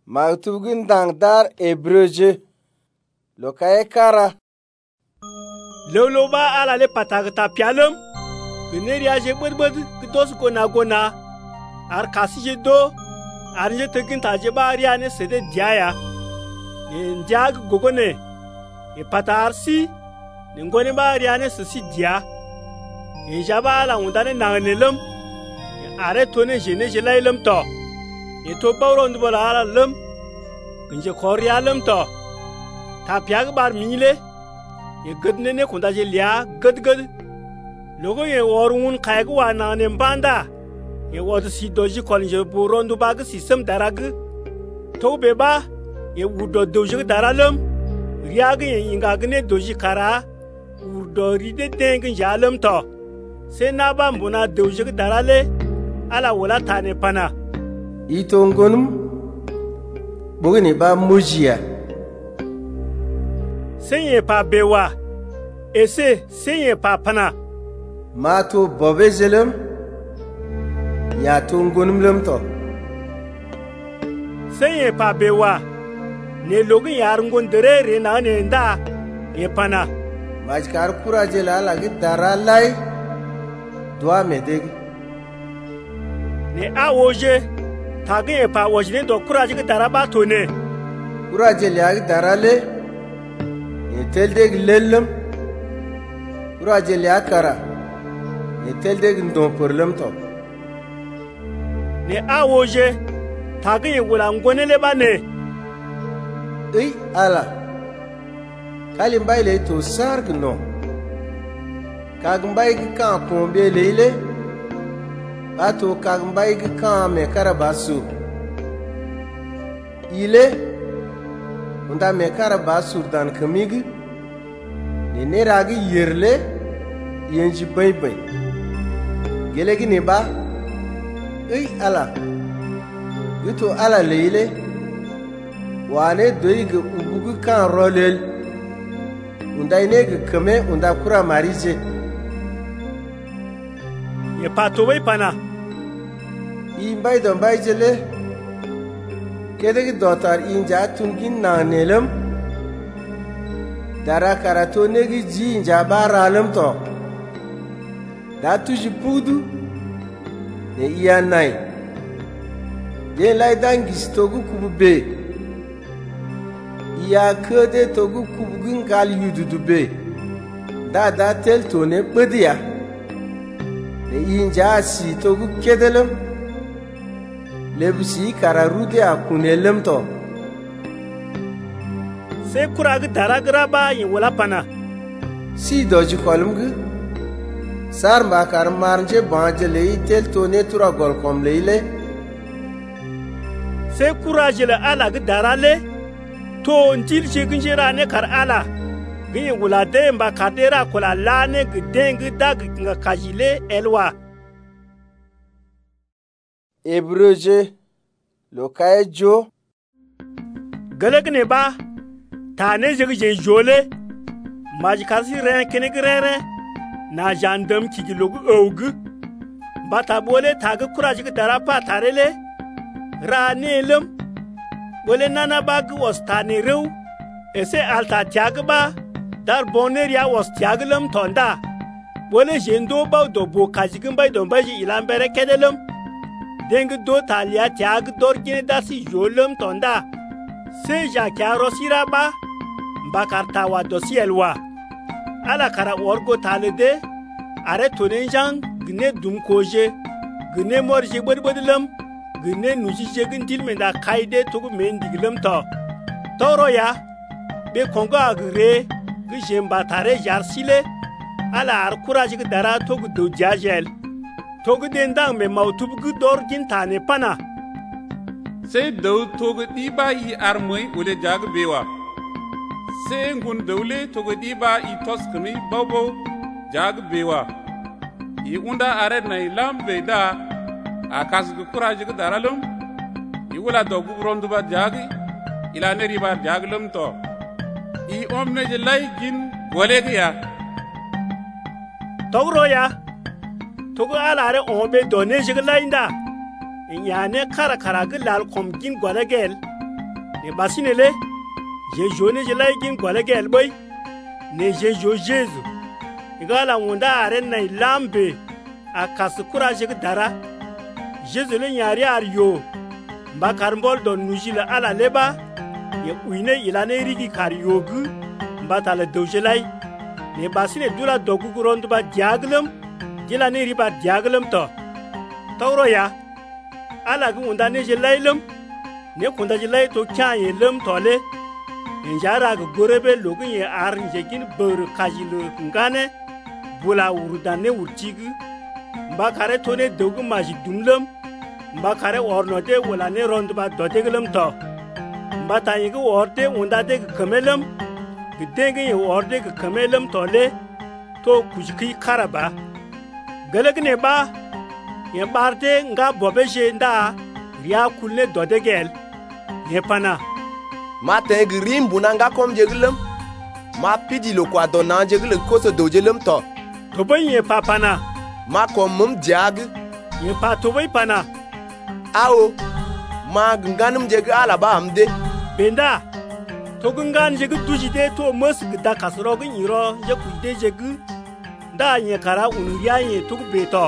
Maktubgin dangdar Ebreje lokaye kara. Lolo ba ala le patagta pialum. Gneri aje bud kitos gona ar kasije do arje tekin taje ba ariane sede diaya. Ne ndiag gogone e patarsi ne ngone ba ariane sisi dia. E jaba ala undane nanelum. Are tone jene jelailum to. E to bawro ndbola ala lum. Nje khorialum to. Ta piag bar mile. E gudne ne kunda je lia gud. Logo ye worun kaigu wa nane mbanda. Ye wad si doji kolje burondu bag system darag. To beba ye wudo doji daralum. Riag ye ingagne doji kara. Wudo ride deng jalum to. Se naba mbuna doji darale. Ala wala tane pana. Ito ngonum bugini ba mujia. Senye pa bewa. Ese senye pa pana. Mato bobezelum ya to ngonum lum to. Senye pa bewa. Ne logi yar ngondere re na ne nda e pana. Majkar kuraje la lagi daralai dua medeg. Ne a oje tagin pa wajne do kuraje ke daraba to ne. Kuraje lagi darale e teldeg lellum. Kuraje lagi kara e teldeg ndon porlum to. Ne a oje tagin wula ngone le bane. Ala kalim baile to sarg no kagmbai kan kombe leile bato kagmbai kan me karabasu ile unda me karabasu dan kamigi ne neragi yerle yenji bai gelegi ne ba ala gito ala leile wane doiga ubugu kan rolel unda inega kame unda kura marize ye pato bai pana imbai don bai jele kedegi dotar inja tungin nanelum dara karato negi ji inja baralum to da tuji pudu ne iya nai ye lai dangis togu kubube ya kede togu kubugin gal yududube da tel tone bediya ne inja si togu kedelum lebsi kararude akunelum to se kurag daragra ba yin wala pana si doji kolumgu sar ma kar marje banjele tel tone tura gol kom leile se courage le ala ga darale to njil sheginjera ne kar ala gin wula de mba kadera kula lane gdeng dag nga kajile elwa Ebreje lokaye jo galegne ba tane jege jole majkasi ren kenegre na jandam kigilogu ogu bata bole taga courage ga darapa tarele ranelum bole nana bag was tani rew ese alta tiagba dar boneria was tiaglum tonda bole jendo ba do bo kajigin bay don baji ilambere kedelum deng do talia tiag dorgine dasi jolum tonda se ja kyaro siraba bakarta wa dosielwa ala kara orgo talede are tonenjang gne dum koje gne morje bodbodlum gune nuji jegin dilmenda kaide togu mendigilum to toro ya be kongo agre gijemba tare jarsile ala ar courage gi dara togu do jajel togu dendang me mautub gu dorgin tane pana se do togu diba i armoy ule jag bewa se ngun dawle togu diba i toskni bobo jag bewa i unda are nay lambe da akas gu courage gu daralum i wala do gu rondu ba jagi ila ne riba jaglum to i omne je lay gin golegi ya togro ya togu alare ombe donne jiglainda inyane kara gu lal kom gin golegel ne basine le je jone je lai gin kwale gel boy ne je jo Jesu igala wunda are na lambe akasukura je dara Jesu le nyari ar yo ba karmbol don nujila ala leba ye uine ilane rigi kar yogu ba tala dojilai ne basine dula dogu gurondu ba diaglum jilane riba diaglum to tawro ya ala gu wunda ne je lailum ne kunda je lai to kyaye lum tole njara gu gorebe logun ye ar njegin beur kajilu ngane bula urudane urtigu ba kare tone dogu maji dumlum ba kare ornode wala ne rondu ba dodeglum to ba tayi gu orde wunda de kamelum gidenge ye orde gu kamelum tole to kujiki karaba gelegne ba ye barde nga bobeje nda riya kulne dodegel ye pana ma tegi rimbu na nga kom jeglum ma pidi lo kwa dona jeglum koso dojelum to ye papana ma kom mum jag ye pa toboy pana awo ma ganum jeg ala ba amde benda to gungan jeg dujide to mos gda kasro gun iro je kuide jeg da ye kara unriya ye to beto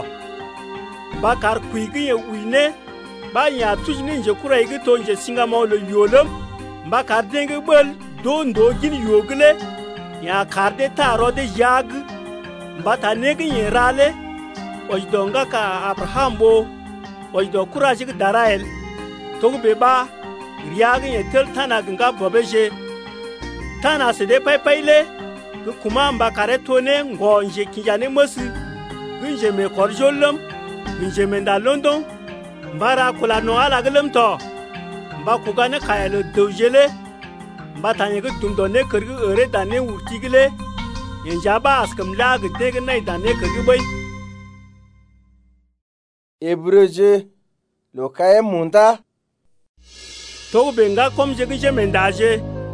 ba kar kuigi ye uine ba ya tujni je kurai gi to je singamo lo yolum ba kar denge bol don do gin yogle ya karde taro de jag ba ta negi ye rale ojdonga ka Abraham bo ojdo kuraji gi darael to be ba riyagi ye tel tana ganga bobeje tana se de paipaile ku kuma mba kare tone ngonje kijane mosi gunje me korjolum gunje me nda London mbara kula no ala gelum to mba kugane kayalo dojele mba tanye gu dumdo ne kergu ere dane urtigile yenjaba askam lag deg nay dane kergu boy Ebreje lo kaye munda to benga kom je mendaje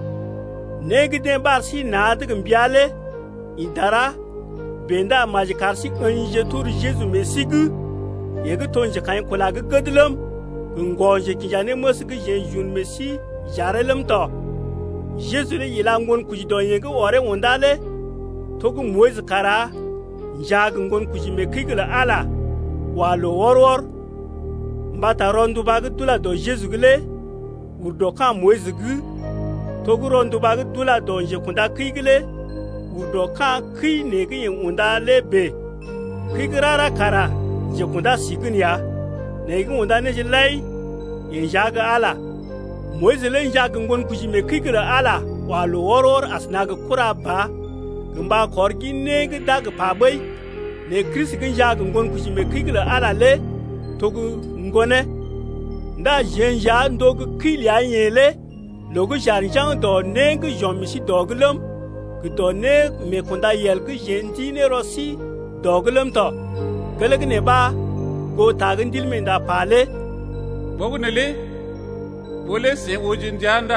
negide barsi nadig mbiale idara benda maji karsi anje tur Jesu mesigu yega tonje kan kula ga gadlam ngonje kijane mosgu je jun mesi jarelum to Jesu le yilangon kujidon yega ore wondale togu moiz kara jag ngon kujime kigla ala walo worwor mbata rondu bag dula do Jesu gele urdo kan moiz gu togu rondu bag dula do je kunda kigile urdo kan ki negi unda lebe kigrara kara je kunda signya negi unda ne jilai yin jaga ala moiz len jaga ngon kujime kigra ala walo worwor asnaga kuraba gamba korgi negi dag pabai ne Chris gin jaga ngon kujime kigra ala le togu ngone nda jenja ndogu kilia yele logo jarjan do neng jomisi doglum gdo ne me kunda yel gu jentine rosi doglum to gelegne ba go tagin dilmenda pale bogunele bole se ojin janda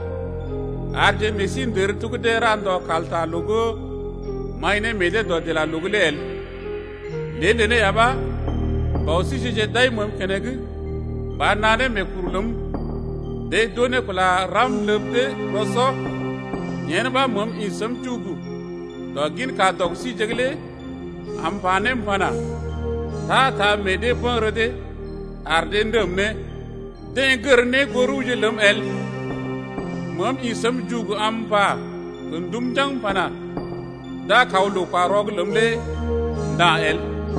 arje mesin der tukde rando kalta logo maine mede do de la logulel le ne yaba ba aussi je dai mom kenegu ba nane me kurlum de done kula ram lebde roso yen ba mom isam chugu do gin ka dog si jegle am panem pana ta mede pon rede arde ndem ne de गर्ने गोरुजे lump L मम इसम जुग अम्पा कुंदुम जंग पना दा खाउलो पारोग लमले दा एल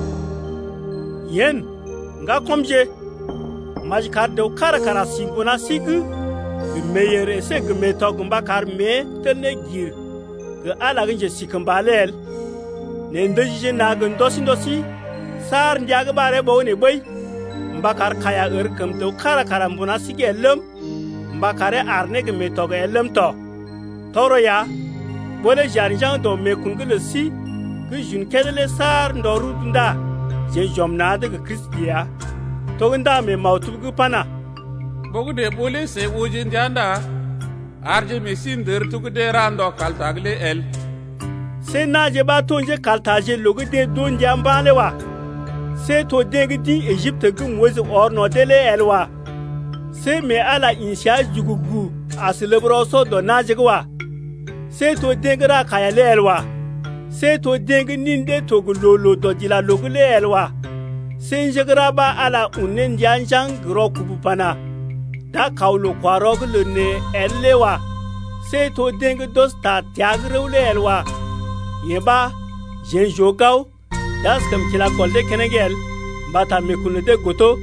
yen nga komje majkar de kara kara singona sigu meyere se gme togumba kar me tene gir ge ala ginje sikambalel ne ndoji na gondosi sar ndiaga bare bo ne boy mbakar kaya kam to kara karambuna sige lum mbakare arne ge metoga elum to toro ya bole jarjan do me kungule si ge jun kedele sar ndoru dunda je jomna de Christia to nda me mautu gu pana bogu de bole se ojin janda arje mesin der tu de rando kaltagle el se na je ba tonje kaltaje logu de don jambale wa se to degi di Egypte gu moise orno dele elwa se me ala insha jugugu asilebroso do najigwa se to dengra kaya lelwa se to deng ninde to gulolo do dila logule elwa se njegra ba ala unen janjang gro kubupana da kaulo kwarog lune ellewa se to deng dosta tiagrewle elwa yeba jen jogaw das kam kila kolde kenegel bata mekunde goto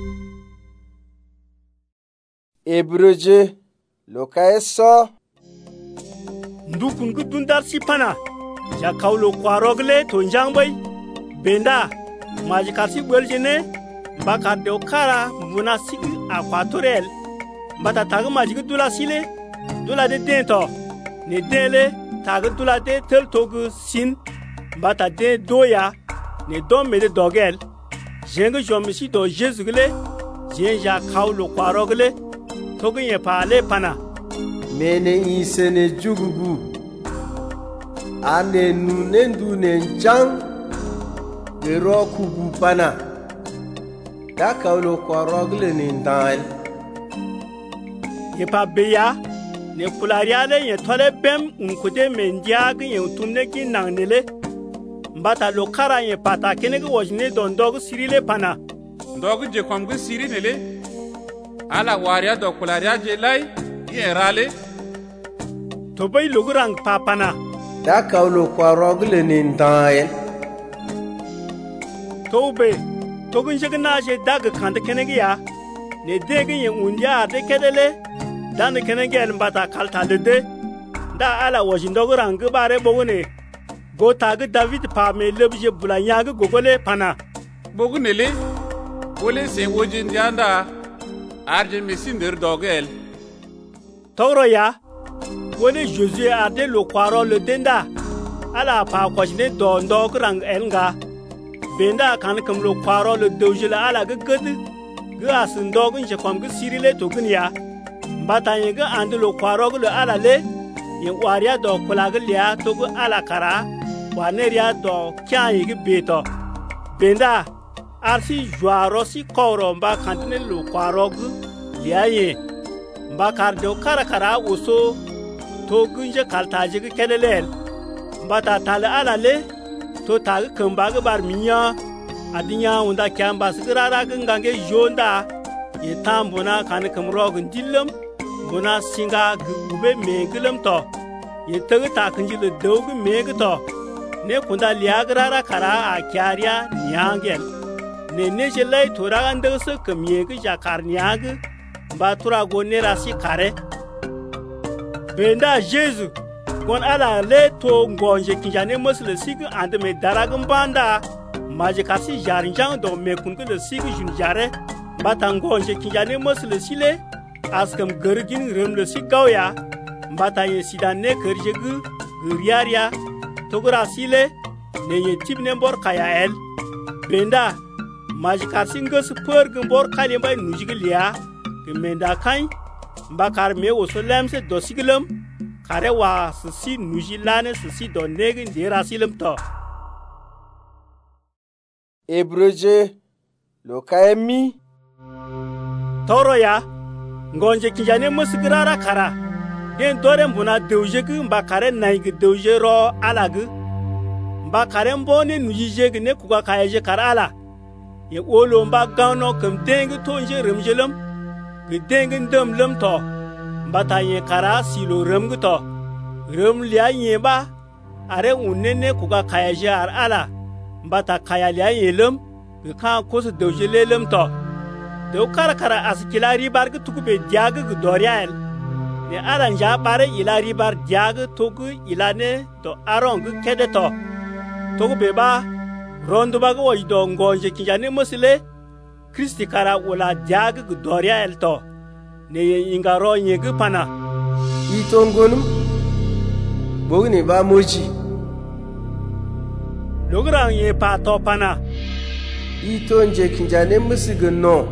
Ebreje lokaeso ndukun gudundar sipana ja kaulo kwarogle to njangbai benda maji kasi gweljene baka de okara muna sigi aquatorel bata tag maji dula sile dula de dento ne dele tag dula de tel tog sin bata de doya ne domme de dogel jeng jomisi do jesugle jenja kaulo kwarogle togunye pale pana mene isene jugugu ane nunendu nenjang gero kubu pana da kaulo kworogle nindal ye pa beya ne kulariale ye tole bem unkude mendia ge ye tumne ki nangnele mbata lo kara ye pata kenege wojne don dog sirile pana dog je kwamgu siri nele ala waria do kularia je lai ye rale to bay lugurang papana da kaulo kworogle nindal tobe togun jigna je dag khand kenege ya ne dege ye undia de kedele dan kenege el mbata kalta de da ala wojindogurang bare bogune go tag David pa me lebje bulanya go gogole pana bogunele wole se wojin janda arje mesinder dogel toro ya wole Jésus ade lo kwaro le denda ala pa kwajne do ndograng elnga benda kan kam lo kwaro le dojila ala gagad ga sun dogun je kwam ga sirile to gunya mbata ye ga ande lo kwaro le ala le ye waria do kulaga liya to go ala kara waneria do kya ye beto benda arsi joaro si koro mba kantine lo kwaro gu liya ye mba kar do kara oso to gunje kaltaje ga kelelel mbata tale ala le to tag kamba ga bar minya adinya unda kyamba sigrara gangange jonda ye tambona kan kamro gun dillam bona singa gube meglem to ye tag ta kanji le dog meg to ne kunda liagrara kara a kyaria nyangel ne jelai tora anda se kamye ga jakar nyag ba tura go ne rasi kare benda Jésus kon ala le to ngonje kinjane mosle sig ande me daragum banda maji kasi jarinjang do me kunku le sig jun jare bata ngonje kinjane mosle sile askam gergin rem le sigawya bata ye sidane kerjegu guriaria togura sile ne ye tibne bor kaya el benda maji kasi ngus perg bor kalimba nujiglia ke menda kai bakar me osolemse do siglam kare wa sisi nujilane sisi do negin dera silam to Ebreje lokaemi toro ya ngonje kijane musgrara kara den dore mbuna deuje gu mbakare naigi deuje ro alagu mbakare mbone nujije gu ne kuga kayeje karala ye olo mba gano kam dengi tonje remjelam gu dengi ndam lam to mbata ye kara silo rem to rem liya ye ba are unene kuga kayaje ar ala mbata kaya liya ye lam gu ka kos deuje lelem to de kara askila ribar gu tukube diag gu dorial ne aranja bare ila ribar diag tugu ilane to arong gu kede to beba rondo bago wajdo ngonje kinjane musle Kristi kara wala diag gu dorial to ne ingaro nyegu pana itongonum bogni ba moji lograng ye pa to pana itonje kinjane musigo no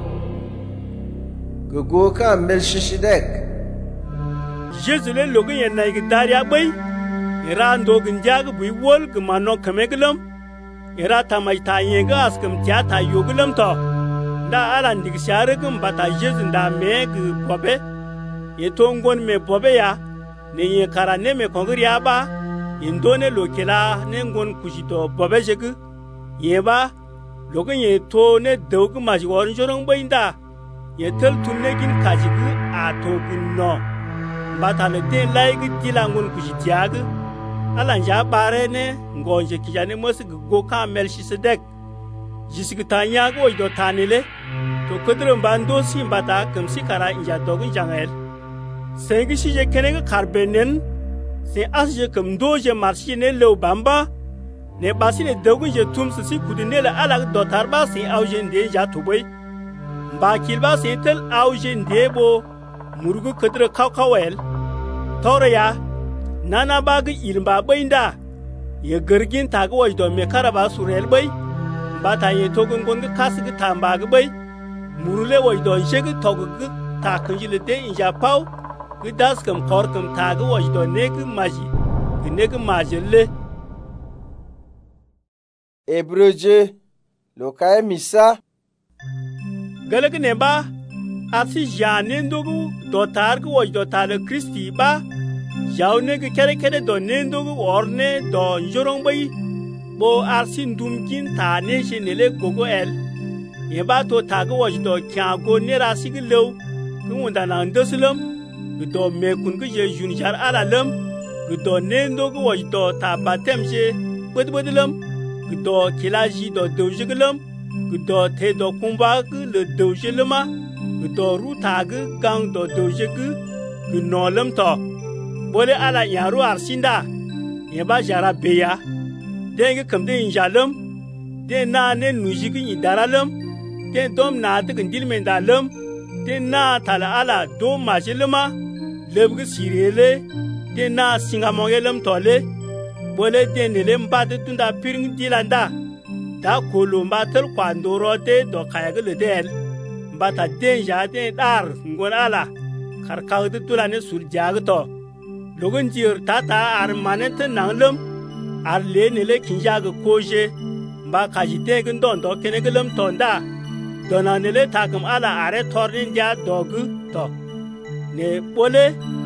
gogoka melshishidek Jésus le logo ye na daria bay ira ndogin jag bui wol gmano kameglam ira tamay ta yenga askam tiata yoglam to da ala ndig sharagum bata Jésus nda meg pobe ye tongon me bobe ya ne ye kara ne me kongri ya ba indone lokela ne ngon kujito bobe jegu ye ba logun ye to ne dog maji worin jorong boinda ye tel tunne gin kajigu a to gunno bata le den laigi dilangun kujitiagu alanja bare ne ngonje kijane mos go ka Melchisedek jisig tanya go do tanile to kodrum bando simbata kamsi kara inja dogun jangel sengi sije kenega karbenen se asje kam doje marshi ne lew bamba ne basine dogun je tumsi si kudinela ala do tarba se awjen de ja tuboy ba kilba se tel awjen de bo murugu kodro kawkawel toraya nana bagi ilmba bainda ye gergin taga wajdo me karaba surel bay bata ye togun gonga kasigi tambaga bay murule wajdo shegi togugu takunjile de inja paw gidas kam korkum taga wajdo negi maji negi majelle Ebreje lokay misa galag ne ba asi janendogu dotargu wajdo tale Kristi ba jaune ke kere do nendogu orne do njorong bay bo arsin dumkin ta ne shenele gogo el ye ba to tago wajdo kyago ne rasigi lew kunda na ndoslam do me kun ge je junjar alalam do nendogu wajdo ta batem je bodbodlam do kilaji do dojiglam do te do kumba le dojilma do rutag gang do dojig gnolam to bole ala yaru arsinda ye ba jara beya denge kamde injalum de na ne nujigi idaralam de dom na de gindilmen dalam de na tala ala do majilma lebgi sirele de na singamongelam tole bole de ne mbade tunda piring dilanda da kolomba tel kwandoro de do kayagele del mbata denja de dar ngonala karkawde tulane surjagto logun jir tata ar manete nanglum ar le nele kinjag koje ba kajite gndon do kenegelum tonda dona nele takam ala are tornin ja dog to ne bole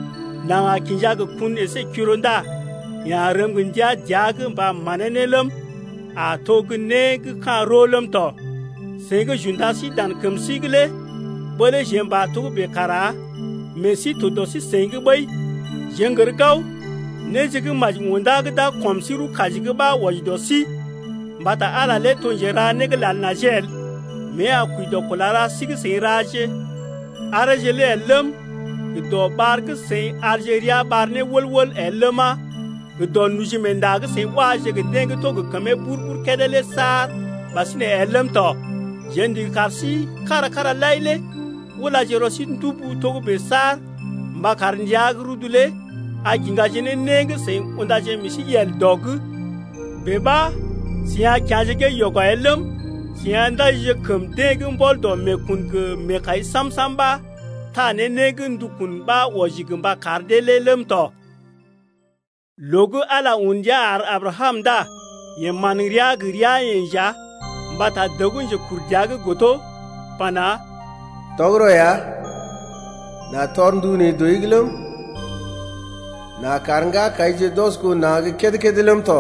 na kinjag kun ese kurunda ya ram gunja jag ba manenelum a togne ka rolum to sege jundasi dan kam sigle bole jemba to be kara mesi to dosi senge bay jengar gaw ne jigi maj ngunda da komsiru kajigi ba wajdosi bata ala le tonjera ne glan najel me akuido kolara sigi siraje araje le elam do barg se Algeria barne wolwol elama do nuji mendag se waje ge deng to ge kame burbur kedele sar basine elam to jendi karsi kara laile wala jerosi ndubu to be sar mbakar njag rudule ajinga jene nenge se undaje misi yel dog beba siya kyaje ke yoga elam siya ndaje kum degum bol do mekun ge mekai samsamba ta ne negen dukun ba wajigum ba kardele lem to logo ala unjar Abraham da ye manriya griya yenja mbata dogunje kurjaga goto pana togro ya na torndu ne doiglum na karanga kaije dosko na kedekedelum to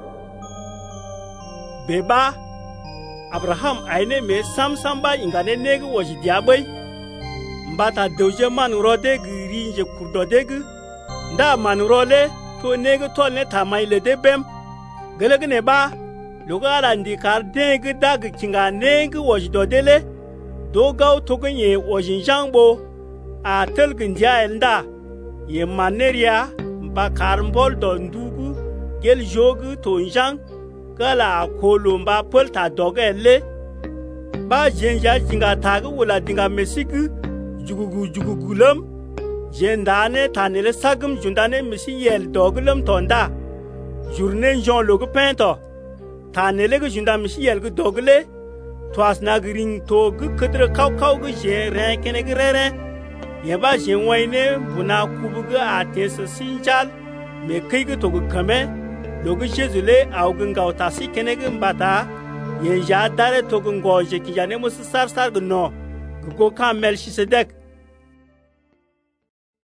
beba Abraham aine me samsamba ingane nege woji diabai mbata doje manurode girinje kurdodege nda manurole to nege tolne tamaile de bem gelegne ba lugara ndikar dege dag kinga nege woji dodele dogaw togenye woji jangbo a telgin jaelnda ye maneria ba karmbol do ndugu gel jogu to njang kala kolomba polta dogelle ba jenja jinga tagu wala dinga mesiki jugugulam jendane tanele sagum jundane misi yel doglam tonda journée jon logo pento tanele gu junda misi yel gu dogle twas nagring to gu kedre kaw gu je re kene grere yeba jenwaine buna kubuga atesa sinjal me kaygu to gu kame logo jezule augunga otasi kene gu mbata yenja dare to gu ngoje kijane musu sar gu no gu ko ka Melchisedek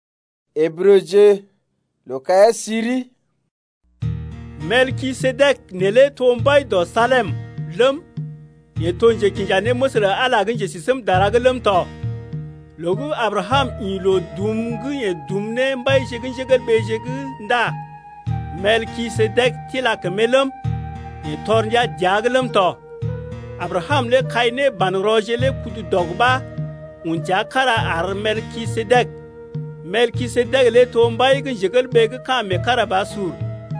Hébreu lo kaya siri. Melkisedek nele tombay do Salem lum ye tonje kinjane musra ala ganje sisem daraga lum to. Logu Abraham ilo dumgu ye dumne mbay shegin shegal bejegu nda. Melkisedek tilak melum ye tornya jaglum to. Abraham le kayne banroje le kudu dogba unja kara ar Melkisedek. Melkisedek le tombay gin shegal bege kame kara basur.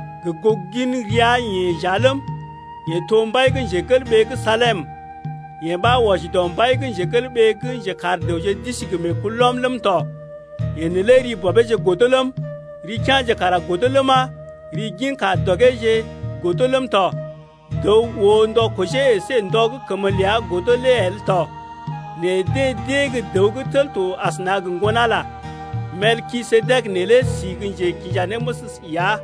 Gogin riya ye jalum ye tombay gin shegal bege Salem. Ye ba washi dombay gin shegal bege je kar doje disig me kulom lum to. Ye neleri bobeje godolum ri kanje kara godoluma ri gin ka dogeje godolum to. Do wondo koje se ndog kamalia godole el to. Ne de dogu telto asnag ngonala. Melkisedek nele siginje kijane musus ya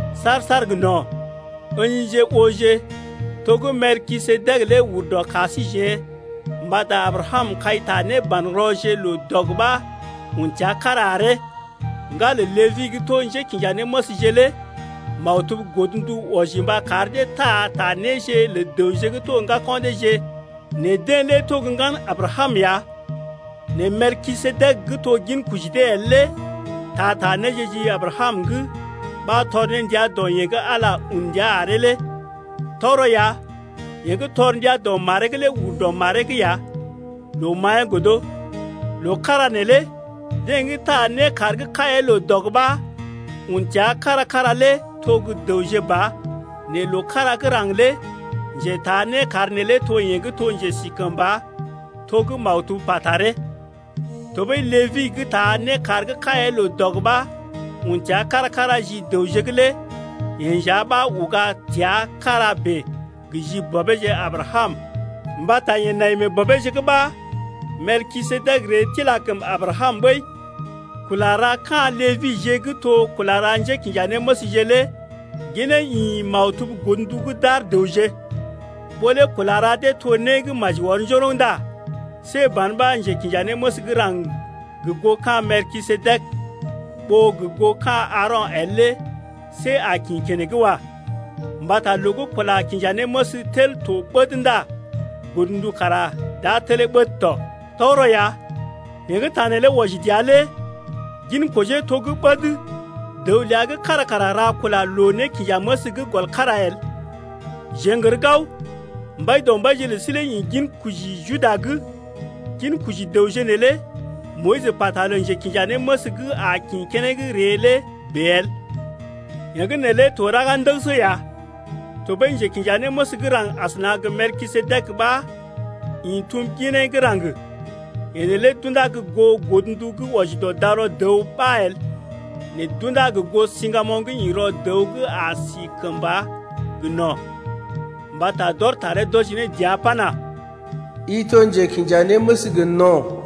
sar gno. Onje oje togo Melkisedek le wudo kasije. Mbata Abraham kaita ne banroje lo dogba uncha karare. Ngale levi gito nje kijane musijele. Mautub godundu ojimba karde ta neje le doje gito nga kondeje. Ne denle to ngan Abraham ya. Ne Melkisedek gito gin kujide elle. Ta neje ji Abraham gu. Ba tornen dia do yega ala undia arele. Toro ya. Yega torndia do maregele udo marege ya. Lo maya godo. Lo karanele. Dengi ta ne karge kaye lo dogba. Untia kara le. Togu doje ba. Ne lo kara rangle. Je ta ne karnele to yega to nje sikamba. Togu mautu patare. Tobe levi gita ne karge kaye lo dogba. Uncha kara ji dojegle. Yenja ba uga tia karabe. Giji bobeje Abraham. Mbata yenaime bobeje gba. Melkisedek re tilakam Abraham bay. Kulara kan levi jegito kulara nje kinjane mosijele. Gine yi mautub gundugu dar doje. Bole kulara de to neg majwar joronda. Se banba nje kinjane mosgrang. Gugo kan Melkisedek. Bo gugo kan Aaron elle. Se akin kenegwa. Mbata logo kula kinjane mosi tel to bodinda. Gundu kara da tele bodto. Toro ya. Yega tanele wajidiale. Gin koje togu bodu. Dawliaga kara ra kula lone kiyamosi gol karael. Jengergaw. Mbay don bajele sile yin gin kuji judagu. Gin kuji dawjenele. Moise patalonje kinjane mosi gu akin kenegi rele bel. Yega nele toragan dawso ya. To benje kinjane mosi grang asnag Melkisedek ba. Intum kine grang. Yenele dundag go godundugu wajido daro daw pael. Ne dundag go singamong yiro dawg asi kamba gno. Mbata dor tare dojine diapana. Itonje kinjane mosi gno.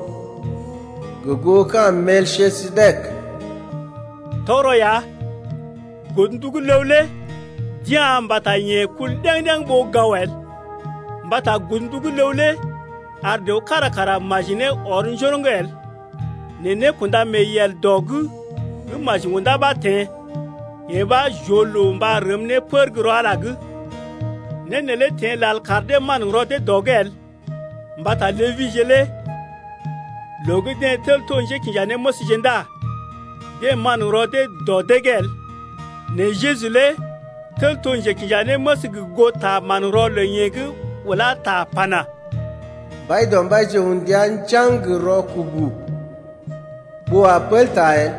Gogo kan Melkisedek. Toro ya. Godundugu lewle. Dia mbata ye kul dang bo gawel. Mbata godundugu lewle. Arde kara majine oranjorongel. Nene kunda meyel dogu. Majimunda bate. Yeba jolo mba remne pergro alagu. Nene le ten lal karde man rode dogel. Mbata levi jele. Logo den tel tonje kinjane mosijenda. De man rode dodegel. Ne Jezule tel tonje kinjane mosigu gota man role yegu wala ta pana. Bay don baje hundian chang ro kubu. Bo apel tael.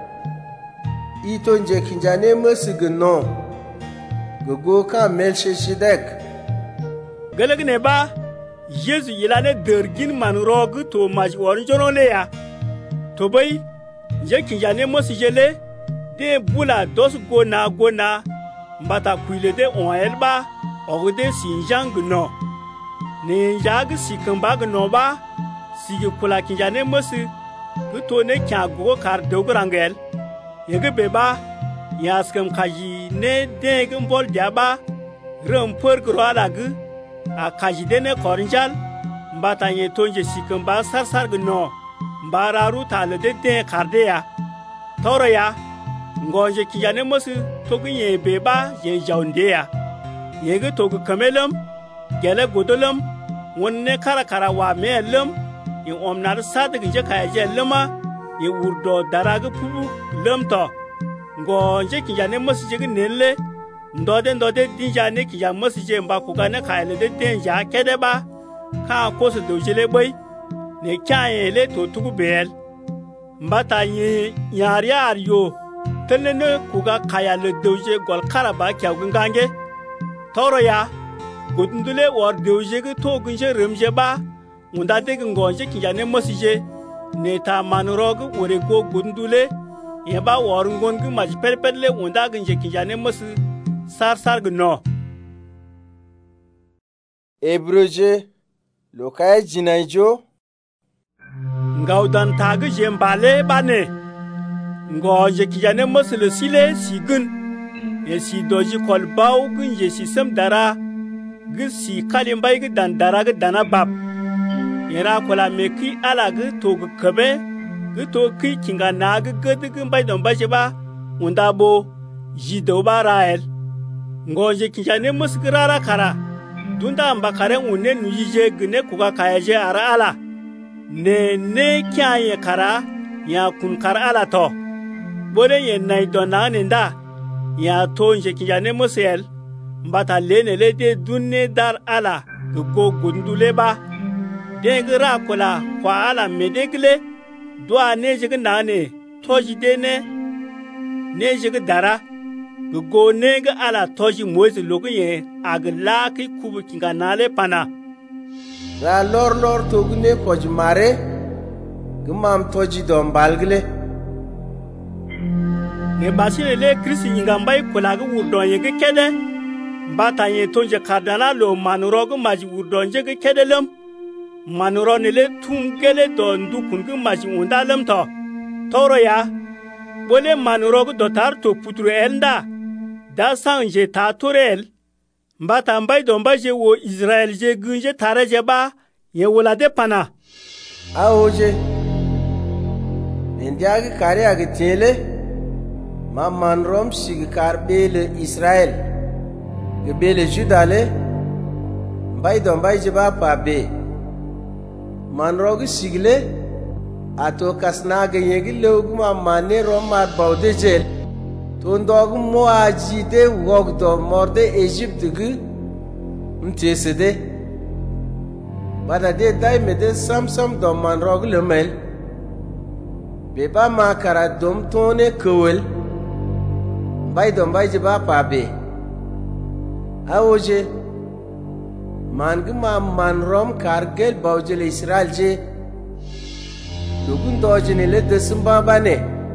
Itonje kinjane mosigu no. Gogo kan Melkisedek. Galagne ba Yesu yilane dergin man rogu to maj oranjorole ya. To bay je kinjane mosijele. De bula dos gona mbata kuile de on elba ogde sinjang no ne jag sikamba no ba sigi kula kinjane mosi guto ne kya go kar dograngel yege beba yaskam kaji ne de gumbol jaba ram per groala gu a kaji de ne korinjal mbata ye tonje sikamba sar no mbararu tale de karde ya Toro ya ngonje kijane mosu togu ye beba ye jaunde ya. Yege togu kamelum gele godolum wonne kara wa melum ye omnar sadig je kaje luma ye urdo daraga pubu lumto. Ngonje kijane mosu je nelle ndode dinjane kijane mosu je mba kugane kaile de denja kedeba ka kosu dojele boy ne kyaye le to tugu bel mbata yi yar yo tenene kuga kaya le doje gol karaba kya gungange toro ya godundule war doje ge to gunje remje ba unda de ngonje kijane mosije ne ta manurog wore go godundule ye ba war ngon gu maj perpelle unda gunje kijane mos sar gno Ebroje lokay jinaijo ngaudan tag jembale bane ngoje kijane mos le sile sigun ye si doji kol baw gun ye si sem dara gu si kalimbay gu dan dara gu dana bab yera kola meki ala gu to gu kabe gu to ki kinga na gu gu mbay don baje ba unda bo jido barael ngoje kijane mos grara kara dunda mbakare unne nuyije gne kuga kayaje ara ala ne kyaye kara ya kun kar ala to bore ye nay donane nda ya to nje kijane mosel mbata lene le de dunne dar ala go gundule ba de gra kola kwa ala medegle do ane je nane toji dene ne je dara go ne ga ala toji mozi logunye agla ki kubu kinga nale pana ra lor togne koji mare gumam toji don balgle ne basile le krisi ngambay kulaga wurdon yege kede mbata ye tonje kardana lo manurogo maji wurdon jege kedelem manuro ne le tungele don dukungu maji undalem to toro ya bole manurogo dotar to putru elnda da sanje ta torel mbata mbay don baje wo Israel je gunje taraje ba ye wolade pana aoje nendiage kare age tele man rom sig karbele Israel gebele judale mbay don baje ba pa be man rogu sigle ato kasnaga yegi lewguma mane rom ma bawde jel ton dog mo ajide wogdo morde Egypt gu mtesede bada de dai mede samsam do man rog le mel be ba ma kara dom tone kowel bay dom bay je ba pa be awoje man gu man rom kargel bawjel Israel je dogun dojene le desumba bane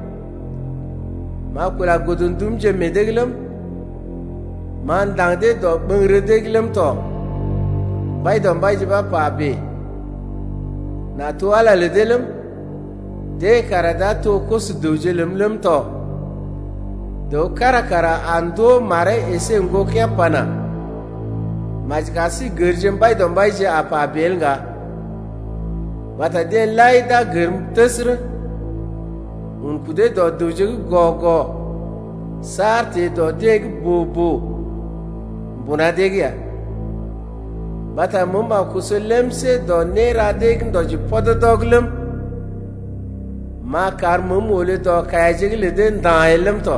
ma kula godundum je medeglem man dangde do bengre deglem to bay don bay je ba pa be na to ala le delem de karada to kos dojelem lem to do kara ando mare ese ngo kya pana majkasi gerjem bay don bay je apa belga bata de laida germ tesre un kude do doje go sarte do deg bobo buna degya bata mumba kusulem se do nera deg do ji podo doglem ma kar mumole do kayajigle den daelem to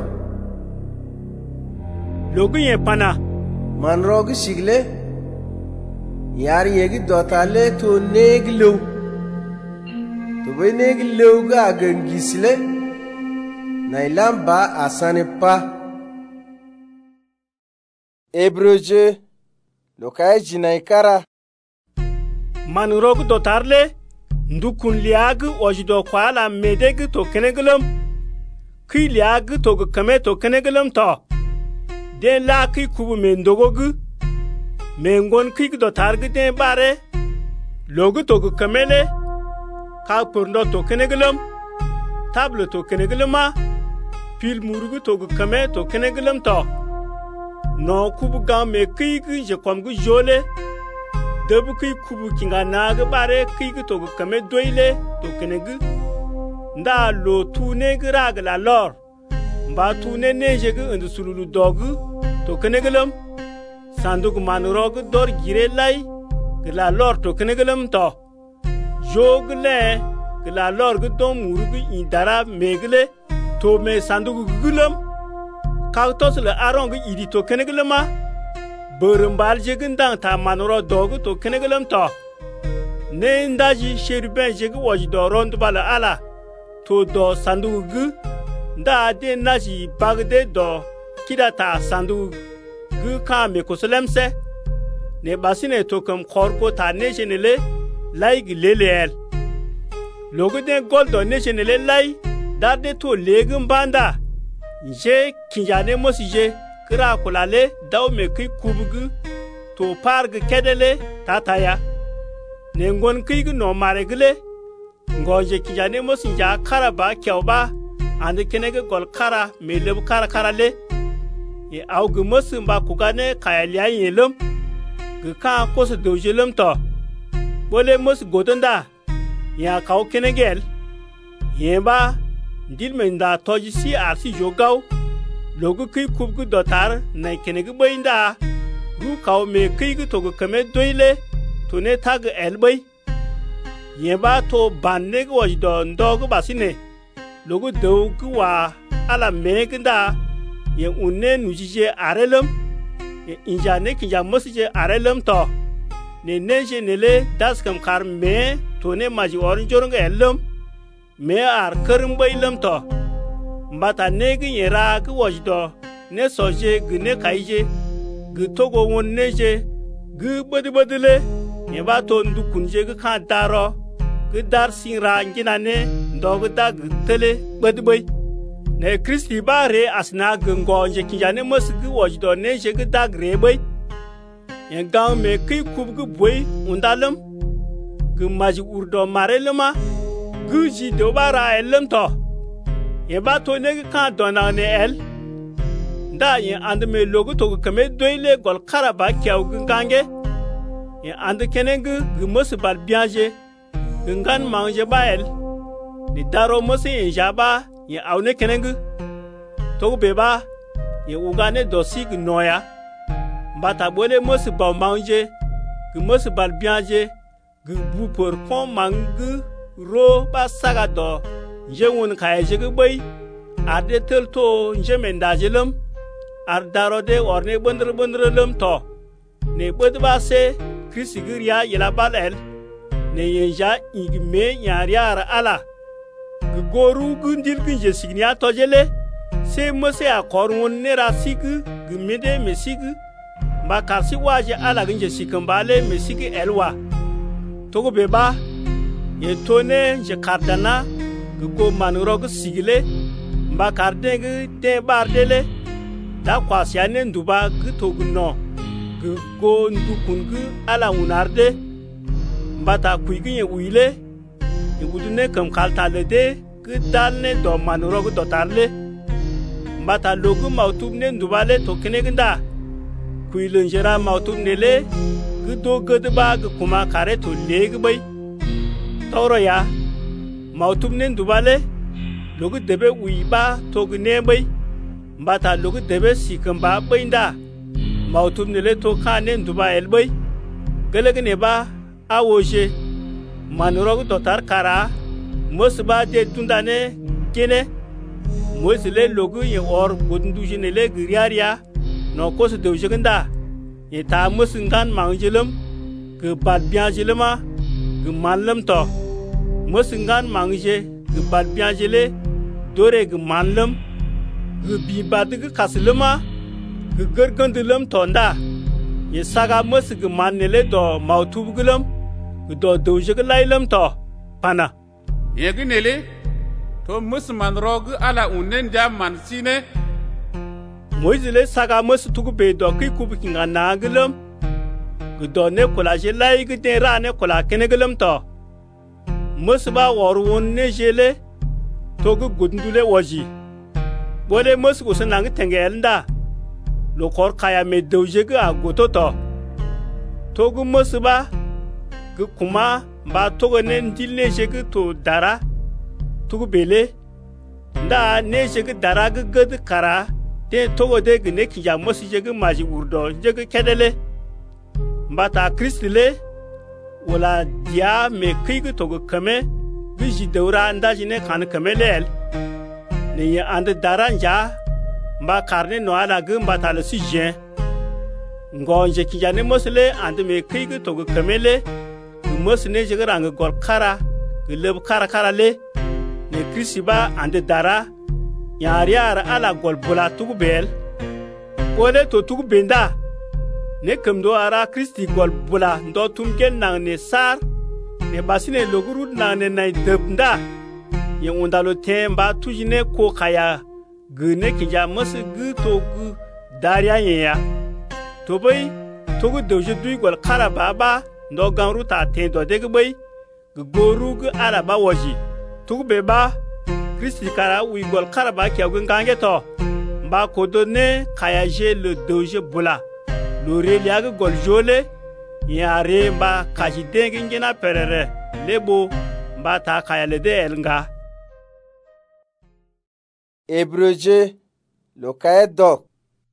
logunye pana man rog sigle yar yegi do tale to neglo to be neglo ga gangisle nailamba asane pa Ebroje lokay jinaikara manurog dotarle ndukun liag ojido kwala medeg to keneglum ki liag to kame to keneglum to de la ki kubu mendogogu mengon ki dotarg de bare logu to kamele ka porndo to keneglum table to kenegluma pil murugu to kame to keneglum to no kubu ga me ki je komgu jole debu ki kubu kinga naga bare ki to kame doile to kenegu nda lo tune gira gla lor mba tune neje gu ndu sululu dogu to kenegelum sanduk manrog dor gire lai gla lor to kenegelum to jogle gla lor gu dom murugu indara megle to me sanduk gulum kautos le aron gu idi to kenegeluma berembal jegindang ta manro dogu to kenegelum to ne ndaji sherben jegu waji do rondu bala ala to do sandugu nda de naji bagde do kidata sandugu ka me kosolemse ne basine to kam khorko ta ne jenele laig lelel logo de goldo ne jenele lai darde to legum banda je kinjane mosije kra kulale daw me ki kubugu to parg kedele tataya ne ngon kigu no maregle ngoje kijane mosinja kara ba kyauba ande kenege gol kara meleb kara karale e awgu mosimba kugane kayalya yelum gu ka koso dojelum to bole mos godonda ya kaw kenegel yeba ndilmenda toji si arsi jogaw logu kiy kubgu dotar na kenege boinda gu kaw me kigu togu kame doile to ne tag elbay yeba to banne go do ndog basine logo dog wa ala megda ye unne nujije arelum ye injane kinja mosije arelum to ne neje nele daskam kar me to ne maji orin jornga elum me ar kerim baylum to mbata negi yera go wajdo ne soje gne kaije gu togo won neje gu bodibodile yeba to ndu kunje gu kan daro gu dar sinra nginane ndog dag tele bodibay ne kristi bare asna gu ngonje kinjane mos gu wajdo ne je gu dag rebay yen gang me ki kub gu boy undalum gu maji urdo mareluma gu ji do bara elum to yeba to ne gu kan donane el nda yen andme logo to gu kame doile gol karaba kyaw gu gange ye ande kenenge gu mos bal biaje ngan manje bael ni daro mos ye jaba ye awne kenenge to beba ye ugane dosi gu noya mbata bole mos ba manje gu mos bal biaje gu bu por kon mangu ro ba saga do je won kaye gu bay ade tel to je mendajelum ar daro de orne bondre to ne bodba se Krisigiria yela balel ne yenja igme nyariara ala goru gundil gunje signia tojele se mose akorun ne rasigu gumede mesigu makarsi waje ala gunje sikambale mesigi elwa togo beba ye tone je kardana go manurog sigile mbakardege te bardele da kwasiane nduba gutogno go ndukungu ala unarde mbata kuiginye uile ngudune kam kaltalede gdalne do manurog dotarle mbata logu mautubne ndubale tokeneginda kuilenjera mautubnele gdo gdba kuma kare to legbay toro ya mautubne ndubale logu debe uiba togne bay mbata logu debe sikamba bayinda mautum nele to kane nduba elbay gelegne ba awoje manurog dotar kara mosba de tundane kene mosle logu ye or godundu nele griaria no kos de jeganda ye ta mosingan manjelum ke bad bianjelema ke manlam to mosingan manje ke bad bianjele dore ke manlam ke bi bad ke kaslema gergandulum tonda ye saga mosig manele do mautubgulum do dojiglailum to pana yegnele to musman rog ala unnen jamman sine moizile saga mos tugu be do ki kubikinga nagulum do ne kula je lai gde rane kula kenegulum to mosba worwon ne jele to gudundule waji bole mos usanang tengelnda lokor kaya me dojege a gototo togu mosba gu kuma ba togo ne ndilne jege to dara tugu bele nda ne jege dara gud kara te togo de ne kinja mosi jege maji urdo jege kedele mbata kristile wala dia me kigu togo kame biji deura nda jine kan kamelel ne ya and dara nja mba karne no ala gu mbata le sije ngonje kinja ne mosle and me kigu togo kamele mosne jege rang gol kara geleb kara kara le ne krisiba ande dara yariara ala gol bula tugu bel ole to tugu benda ne kamdo ara kristi gol bula ndo tumken nang ne sar ne basine loguru nang ne nay debnda ye undalo temba tujine ko kaya gune kija mas gu to gu daria ya to bay tugu doje dui gol kara baba ndo ganru ta te do de bay goru gu ara ba woji tugu beba kristi kara wi gol kara ba kya gu ngange to mba kodo ne kaya je le doje bula lore liaga gol jole yare mba kaji dengi ngina perere lebo mba ta kaya le de elnga Ebreje lo kaya dok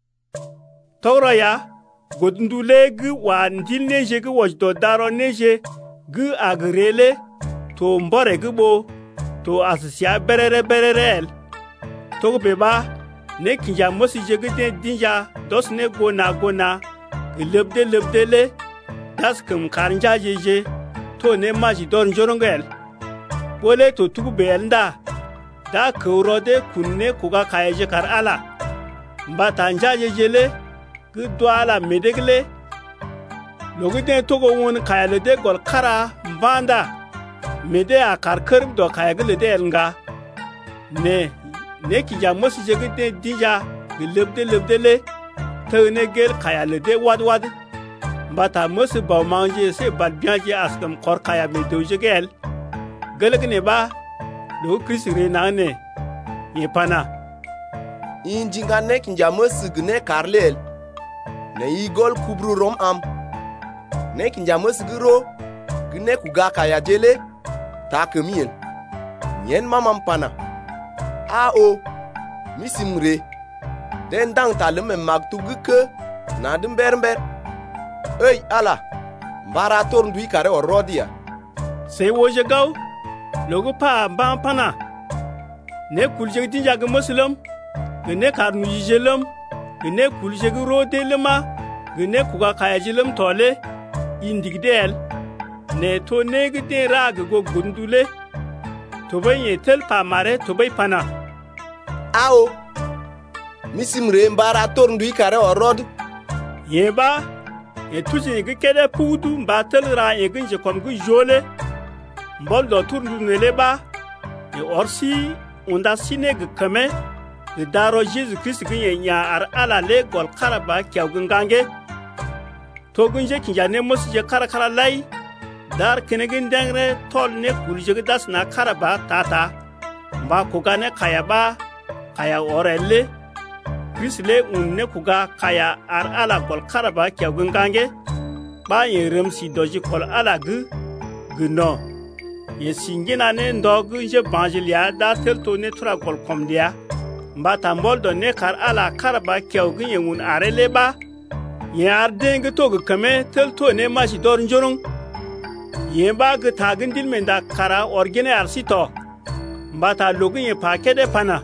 toro ya godundule gu wa ndil neje gu wajdo daro neje gu agrele to mbore gu bo to asisia berere to beba ne kinja mosi jege de dinja dos ne gona lebde le das kum karanja jeje to ne maji don jorongel bole to tugu belnda da kurode kunne kuga kayeje kar ala mbata njaje jele gu dwala medegle logide to go won kayale de gol kara mbanda mede a karkar do kayagle de elnga ne ki jammo si jegede dija lebde le tene gel kayale de wad mbata mos ba manje se bal bianji askam kor kaya me do jegel gelegne ba do krisire nane yepana injinga ne ki jammo signe karlel ne igol kubru rom am ne ki jammo sigro gne kuga kaya jele ta kemien nyen mamam pana o misimre den dang talem magtu guke na dum berber ey ala mbara tor ndui kare orodia se woje gaw logo pa ban pana ne kulje dinja ga muslim ne karnu jijelam ne kulje ga rodelema ne kuga kaya jilam tole indigdel ne to ne gide rag go gundule to banye tel pa mare to bay pana ao misimre mbara tor ndui kare orod yeba e tuji ge kede pudu mbatel ra e ginje kom gu jole mbol do turnu nele ba e orsi unda sine ge kame de daro Jesus Christ ge nya ar ala le gol karaba kyaw gange to gunje kinjane mosje kara lai dar kenegin dengre tol ne kulje ge das na karaba tata mba kugane kaya orelle krisle unne kuga kaya ar ala gol karaba kya gungange ba yerem si doji kol ala no ye singina ne ndog je banjilia da tel to ne tura gol komdia mba tambol do ne kar ala karaba kya gunye un arele ba ye ardenge to gu kame tel to ne maji dor njorong ye ba gu tagin dilmenda kara orgene arsito mba ta logun ye pakede pana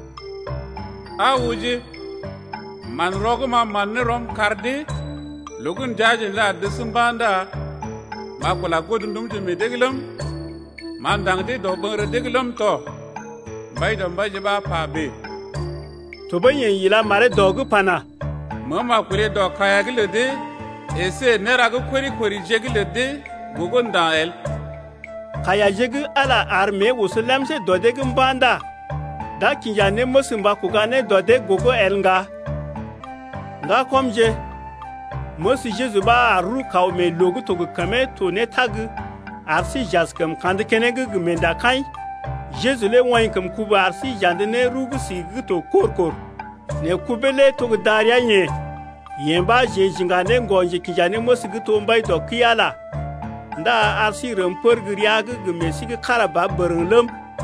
awuje man rogma man rom karde logun jaje la desumbanda makula godundum te me deglam man dangde do bangre deglam to bayda mbaje ba pabe to banyen yila mare dogu pana mama kure do kaya gilede ese nerago kori jegilede gogon dael kaya jegi ala arme wosulamse dodegin banda da kinjane mosimba kugane dode gogo elnga nga komje mosi Jesu ba aru kawme logu togu kame to ne tag arsi jaskam kande kenege gmenda kai Jesu le wan kam kuba arsi jande ne rugu sigi to korkor ne kubele togu daria nye yemba je jingane ngonje kinjane mosi gito mbay do kiyala nda arsi rempor griaga gmesigi karaba berlum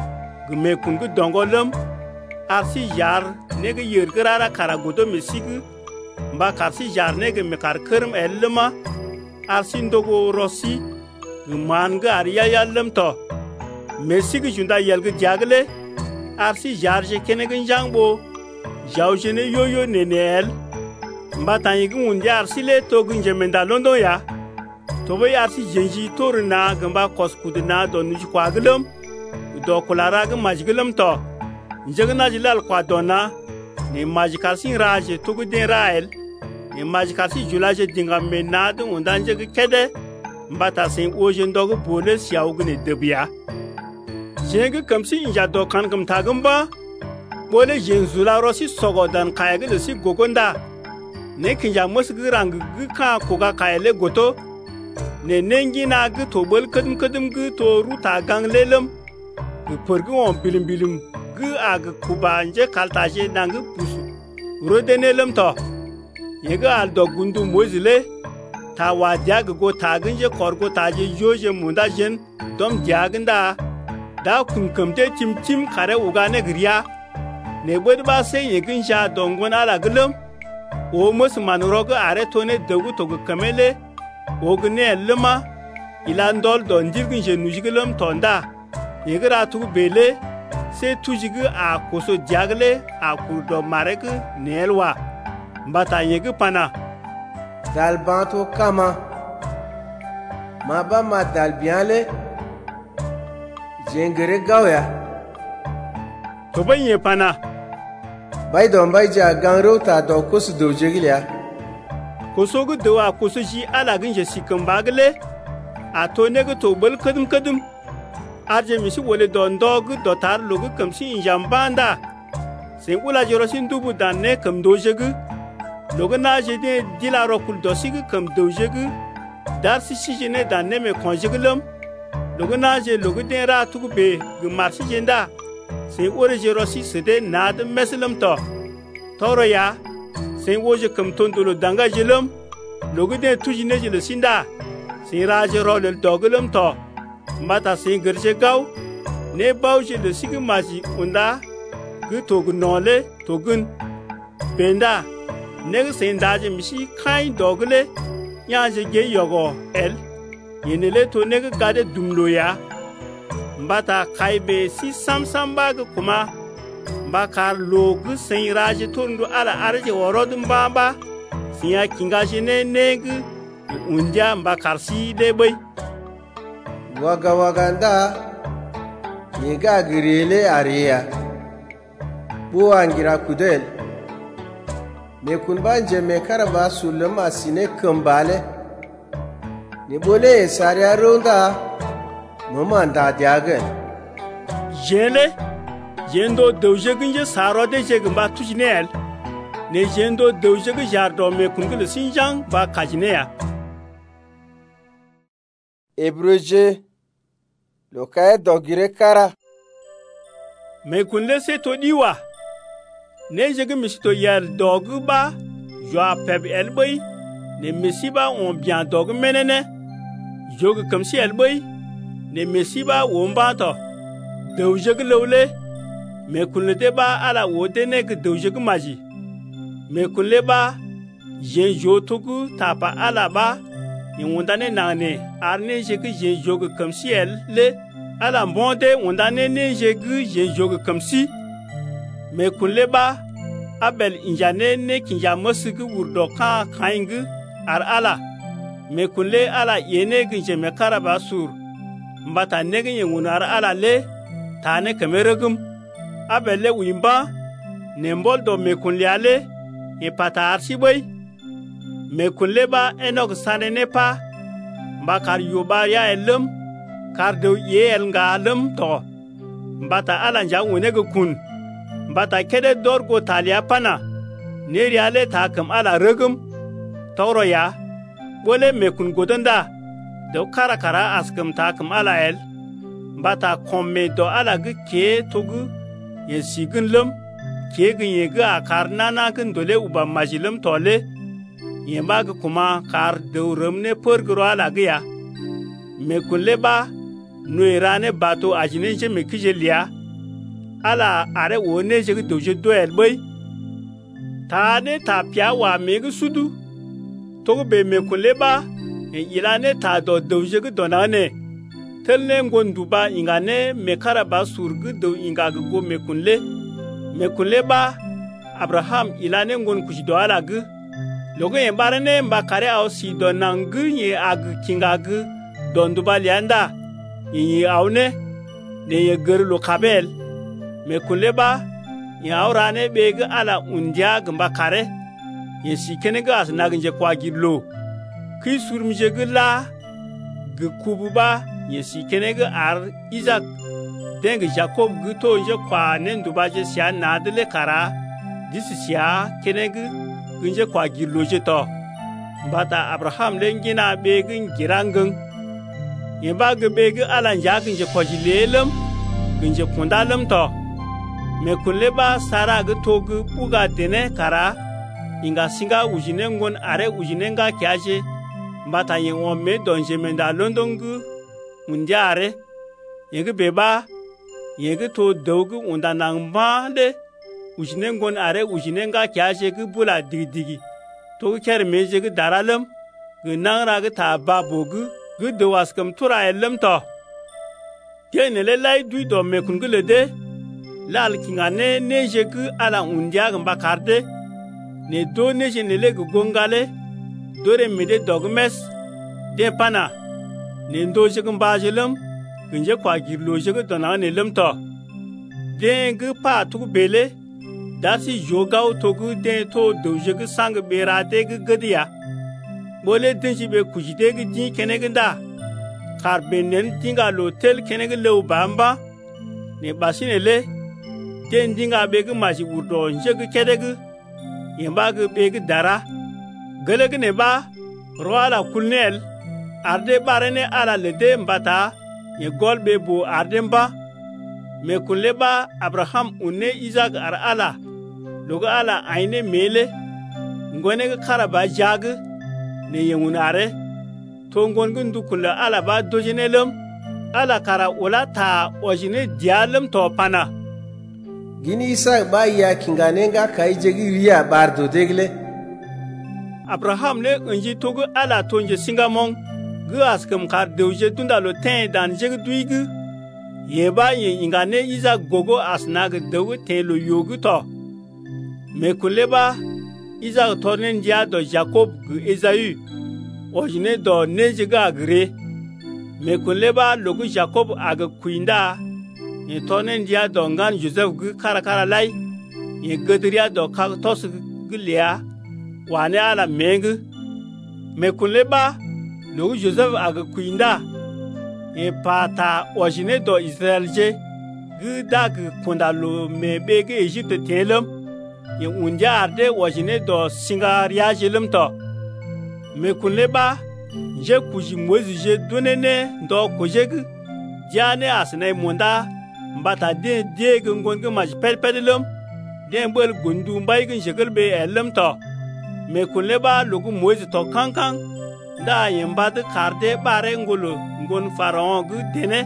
gu me kun gu dongo lem arsi jar ne gu yer grara kara godo mesig mba karsi jar ne gu me kar kerm elma arsi ndogo rosi gu man gu ariya yallem to mesig junda yel gu jagle arsi jar je kene gu jangbo jawje ne yoyo nenel mba tanyi gu undi arsi le to gu njemenda londo ya to bo arsi jenji torna gamba koskudna do nuji kwaglem do kulara gu majglem to njegna jilal kwa dona ni majikarsi raje to gu den rael ni majikarsi julaje dinga menad undanje gu kede mbata sin oje ndogu bole siaw gu ne debiya jeng kamsi inja do kan gum tagumba bole jen zula rosi sogodan kayege le si gogonda ne kinja musgrang gu ka koga kayele goto ne nengi na gu to bol kadum gu to ruta gang lelem gu porgu on bilim gu ag kubanje kaltaje nang pusu rodenelem to yega al do gundu mozile ta wadya go taginje korgo taje joje munda jen dom jaganda da kun kamte tim kare ugane griya ne bod ba se yegin sha dongon ala glum o mus manrogo are tone dogu togu kamele ogne lema ilandol don jirgin je nujiglam tonda yegra tu bele se tujigu a koso jagle a kurdo marek nelwa mbata yegu pana dal banto kama maba ma dal biale jengere gawya to banye pana bay don bay ja gangro ta do koso do jegilya koso gu do a koso ji ala ginje sikam bagle a to negu to bol kadum arje misi wole don dog do tar logu kamsi injambanda sen ula joro sin dubu danne kam dojegu logu na jede dila rokul dosig kam dojegu dar si jene danne me konjegulum logu na je logu den ra tugu be gu marsi jenda sen ore joro si sede nad meslum to toro ya sen woje kam tondolo danga jelum logu den tujine jele sinda sen raje rolel dogulum to mbata sin gerje gaw ne bawje le sigi maji unda gu togu nole togun benda ne sin daje misi kain dogle nyaje ge yogo el yenele to ne gade dumlo ya mbata kaibe si samsamba gu kuma mbakar logu sin raje tondu ala arje worodum baba siya kingaje ne negu undia mbakar si debay waganda yega girele aria bu angira kudel me kunbanje me karaba sulum asine kambale ni bole saria ronda momanda diagen jele jendo doje ginje saro de jegba tujinel ne jendo doje ge jardo me kungul sinjang ba kajineya Ebroje lokaye dogire kara me kunle se to diwa ne jege misito yer dogu ba joa peb elboy ne mesiba on bien dog menene jogu kamsi elboy ne mesiba womba to doje ge lowle me kunle de ba ala wodene ge doje ge maji me kunle ba jen jotugu tapa ala ba ni wundane nane arne jegu je jogu kamsi el le ala mbonde wundane ne jegu je jogu kamsi me kunle ba abel injane ne kinja masugu wurdo ka kaingu ar ala me kunle ala yene ginje me karaba sur mbata nege yengunar ala le tane kameragum abel le wimba ne mboldo me kunle ale e pata arsiboy me kunle ba enok sane ne pa mbakar yoba ya elum kar do ye el ngalum to mbata ala nja wonege kun mbata kede dorgo talia pana neri ale takam ala regum tawro ya bole me kun godanda do kara askam takam ala el mbata komme do ala ge ke togu ye sigin lum ke gin ye ga karnana kin dole uba majilum tole yemba ga kuma kar deurum ne pergro ala gya me kulle ba no irane bato ajine je me kijelia ala are wo ne je doje doel boy ta ne ta pia wa me sudu to be me kuleba ila ne ta do doje donane telle ngonduba ingane me karaba surgu do ingaga go me kuleba Abraham ila ne ngon kujido ala gu logo ye barane mbakare au si donangu ye ag kingagu donduba lianda yi awne ne ye gerlo kabel me kuleba ya awrane bega ala undia gamba kare ye sikene gas naginje kwa gidlo ki surmje gla gu kububa ye sikene ga ar Isaac deng Jacob gu to je kwa ne nduba je sia nadle kara disi sia kenegu gunje kwa gidlo je to bata Abraham lengina begin girangung ye ba ga bega ala njaginje kwa jilelem gunje kundalem to me kuleba sara ga togu puga dene kara inga singa ujine ngon are ujine nga kyaje mbata ye on me donje menda londongu mundiare yege beba yege to dogu unda nang mande ujine ngon are ujine nga kyaje gu bula digdigi to ker meje gu daralam gu nangra ga ta babogu gu do waskam tura elam to kene le lay du do me kungule de lal kingane neje gu ala undia gamba karde ne do neje nele gu gongale dore mede dogmes de pana ne ndo je gamba jelam gunje kwa girlo je gu dona ne lemto de gu pa tu bele dasi jogao to gu de to do je gu sang bera de gu gadiya bole dinji be kujide gu din kene ganda karbenen tinga lotel kene gu lew bamba ne basine le den dinga begu maji urdo njegu kedegu yemba gu begu dara gelegu ne ba roala kulnel arde barene ala lede mbata ye golbe bo ardemba me kuleba Abraham unne Isaac ar ala logo ala aine mele ngone gu karaba jag ne yemunare to ngongu ndukula ala ba dojenelum ala kara wala ta ojine dialum to pana gini Isaac ba ya kinganenga kai jegi riya bardo degle Abraham ne unji togu ala tonje singamong gu askam kar deuje tunda lo ten dan jegi duigu yeba ye ingane Isaac gogo asnag dewu te lo yogu to me kuleba Isaac tornen dia do Jacob gu Esau ojine do nejiga gre me kuleba logu Jacob aga kuinda ye tonen dia dongan Joseph gu karakara lai ye gedria do kaktos gu lia wane ala meng me kuleba logu Joseph aga kuinda ye pata ojine do Israel je gu dag kundalo me bege Egypte telem ye unja arde ojine do singaria jelem to me kuleba je kuji mozi je donene ndo kojegu jane asne monda mbata de ngongu maj pelpelum de mbel gundu mbay gin jegal be elam to me kuleba lugu mozi to kankan da yembad karde bare ngolo ngon pharaon gu dene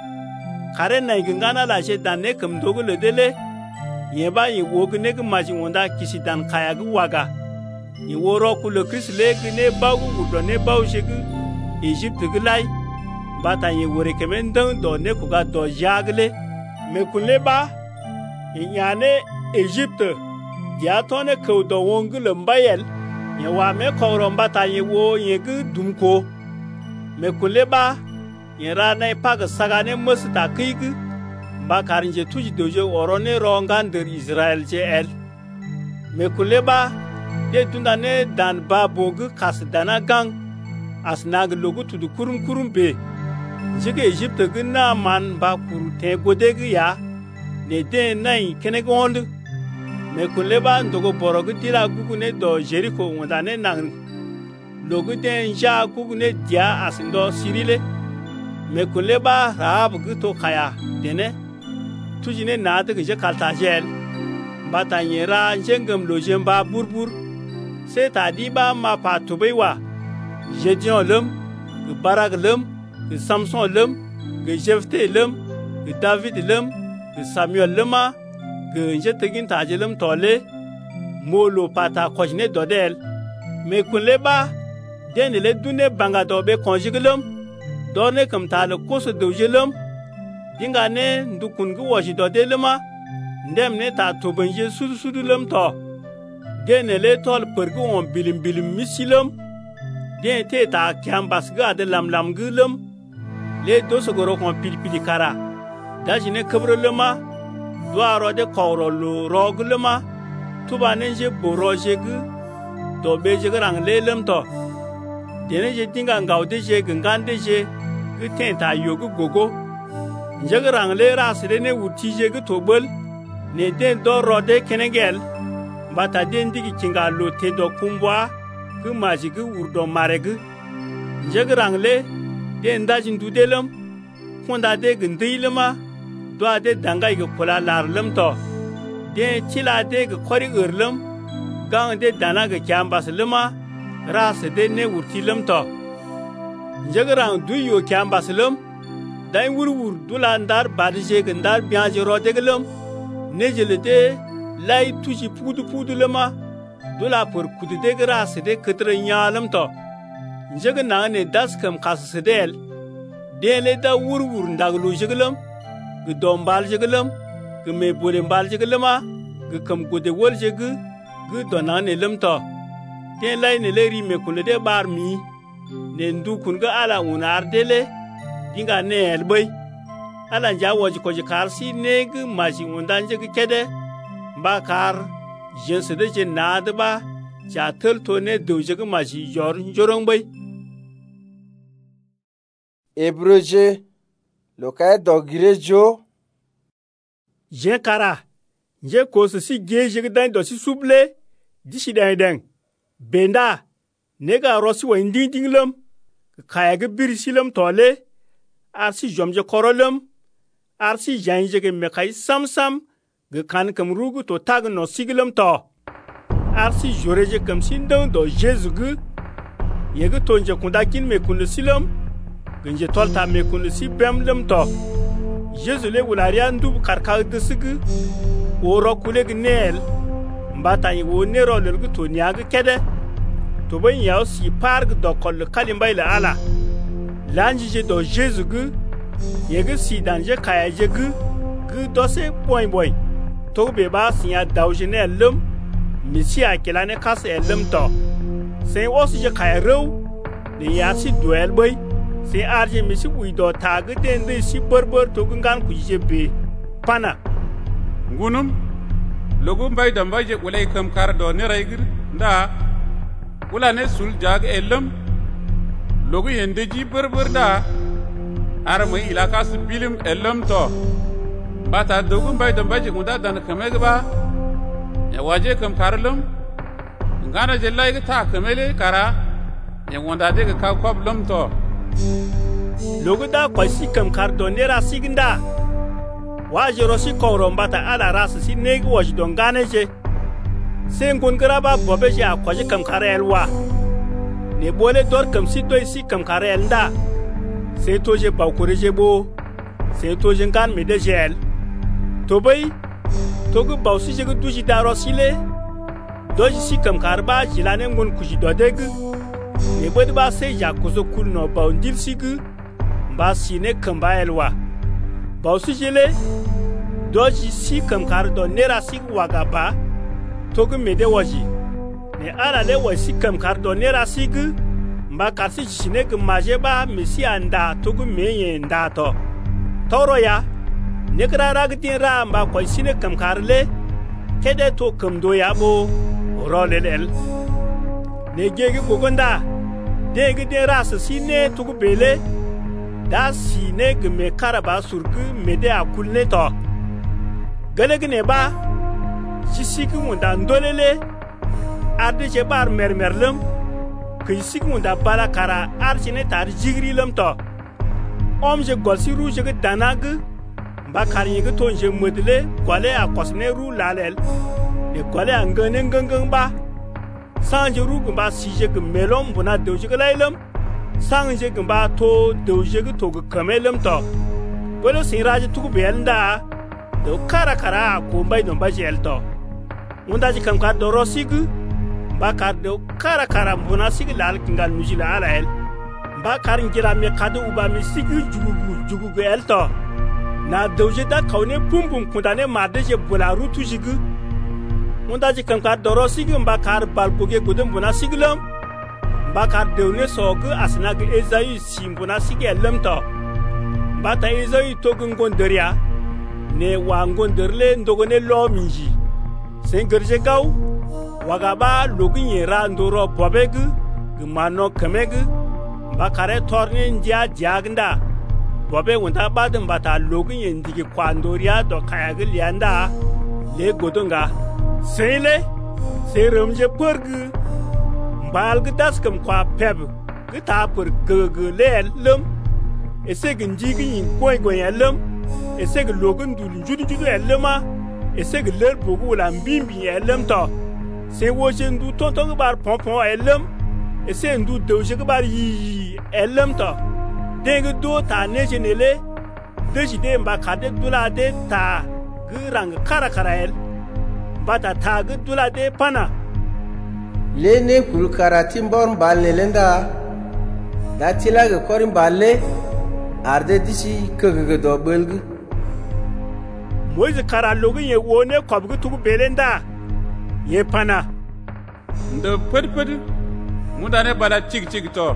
kare nay gingana la je danne kum dogu le dele yeba yi wogne gu maj wonda kisi dan kaya gu waga yi woro ku le krisle ne bagu udo ne bawjegu Egypte gu lay bata yi wore kemen dan do ne ku ga do jagle me kuleba yane Egypte dia tone ko do wongul mbayel ye wa me ko rombata ye wo ye gu dumko me kuleba yera nay pag sagane musta kigu ba karinje tuji doje orone rongan der Israel je el me kuleba de tundane dan babogu kas dana gang asnag logu tudu kurum be jige Egypte gna man ba kuru te godegu ya ne de nay kene gond me kuleba ndogo borogu tira gugu ne do Jericho wondane nang logu de nja gugu ne dia asindo sirile me kuleba Rahab guto kaya dene tujine nade ge kaltajel batanyera jengam lojemba burbur se tadiba ma patubewa Gédion lem ge Barak lem ge Samson lem ge Jephté lem ge David lem ga Samuel lama ga nje tegin ta jelam tole molo pata kojne dodel me kunle ba den le dune banga do be konjiglam dorne kam ta le koso do jelam dinga ne ndukun gu waji dodelama ndem ne ta to banje sudu lam to den le tol pergu on bilim misilam den te ta kambas ga de lam gulam le doso goro kon pilipili kara dajine kabrolama doaro de kawro lo roglama tuba nenje boroje gu do beje grang lelem to dene je dinga ngawde je gangande je gu tenta yogu gogo njagrang le rasre ne wuti je gu tobol ne den do rode kenegel bata den digi kinga lo te do kumbwa gu maji gu urdo maregu njagrang le den dajin dudelem fonda de gndilema doa de dangay ge kula larlem to de tila de ge kori urlem gang de dana ge kyambas lema ras de ne wurtilem to njegrang du yo kyambas lem dai wurwur dulandar badje ge ndar bianje rode gelem ne jele de lay tuji pudu lema dula por kudu de ras de ketre nyalem to njegna ne das kam kassedel de le da wurwur ndaglu jeglem gu dombal jeglem gu me bole mbal jeglema gu kam gode wol jegu gu donane lemto ten lay ne leri me kule de bar mi ne ndu kun ga ala unar dele dinga ne elboy ala jawoji ko je karsi ne gu maji undan jegu kede ba kar jense de je nadba ja tel to ne do jegu maji yor jorong bay Ebroje lokay dogire jo je kara je ko si geje dan do si suble disi dan benda nega rosi wa ndinglam kaya ge birisilam tole arsi jomje korolem arsi janje ge mekai samsam ge kan kam rugu to tag no siglam to arsi joreje kam sindon do jesu ge yege tonje kundakin me kun silam genje tolta me kun si bemlem to jesu le wularia ndu karka de sigi oro kule gnel mbata yi wo nero le to niaga kede to ban yaw si parg do kol kalimbay la ala lanji je do jesu ge yege si danje kaya je ge do se boy to be ba sinya dawjene lum misia kelane kas elum to se osi je kaya rew ne yasi duel boy se arje misi uido tag den de si berber to ngan ku jebe pana ngunum logu mbay da mbay je ulay kam kar do ne raygir nda ula ne sul jag elam logu yende ji berber da arma ilaka su bilim elam to bata dogu mbay da mbay je unda dan kamega ba ya waje kam karlum ngana je lay ta kamele kara ya wonda de ka problem to logu da kwasi kam kar do ne ra siginda waje rosi koro mbata ala rasa si negi waji don ganeje sengun graba bobeje akwaje kam karelwa ne bole dor kam si toy si kam karel nda se toje bawkureje bo se toje ngan medejel to bay togu bawsi je duji daro sile doji si kam karba jilane ngun kuji dodeg ne bod ba se ja kuzo kul no bawndil sigu ba sine kamba elwa bawsi jele doji si kam kar do nera si wagaba togu mede waji ne ala le wasi kam kar do nera sig mba karsi chine ke majeba misi anda togu meye nda to toro ya ne krara gtin ra mba ko sine kam kar le kede to kam do ya bo rolelel ne gege gogonda dege de ras sine togu bele da sine ke me karaba surgu mede akulne to galegne ba sisiki munda ndolele arde je bar mermerlem kisik munda bala kara arjine tar jigri lem to omje golsi ruje ge danag ba kari ge tonje modle gole a kosne ru lalel de gole angane ngangang ba sanje ru gba sije ge melom buna doje ge lailem sanje ge ba to doje ge to ge kamelem to gole siraje tuku belnda do kara kara ko mbay no mbaji elto unda ji kam ka do rosigu bakar do kara kara mbona sigi lal kingal nujila ala el bakar ngira me kadu uba mi sigi jugugu elto na doje da kawne pumpum kundane mardeje bola rutu jigu unda ji kam ka do rosigu bakar balboge godum bona siglam bakar dewne sogu asnag ezayu simbona sigi elamto bata ezayu togun gonderia ne wangon derle ndogone lo minji sengerje gaw wagaba login yera ndoro bobegu gmano kamegu bakare torne ndia jagnda bobe wonda badin bata login yendigi kwandoria do kayag lianda le godonga sele serumje porgu mbalgu daskam kwa peb gita por gege lelum esegin jigin koy goyelum eseg logun dul judu elema eseg ler bogu la mbimbi elem to se woje ndu tonton bar pompon elem ese ndu doje bar yi elem to deng do ta nejenele deji de mba kade dula de ta grang kara el bata ta dula de pana le ne kul karatim bor balle lenda datila ga korim balle arde disi kege do belgu Moise kara login ye wone kobgu tugu belenda ye pana ndo ped mudane bala chig to